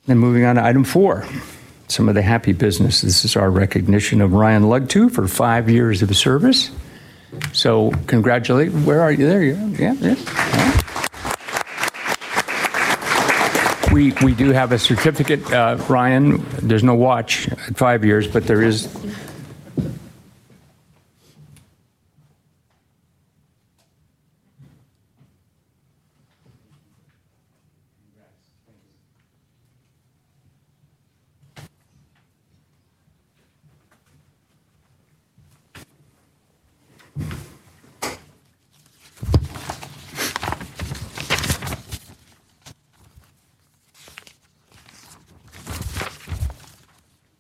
And moving on to item 4, some of the happy business. This is our recognition of Ryan Lugtu for 5 years of service. So congratulate. Where are you? There you are. Yeah. We do have a certificate, Ryan. There's no watch at 5 years, but there is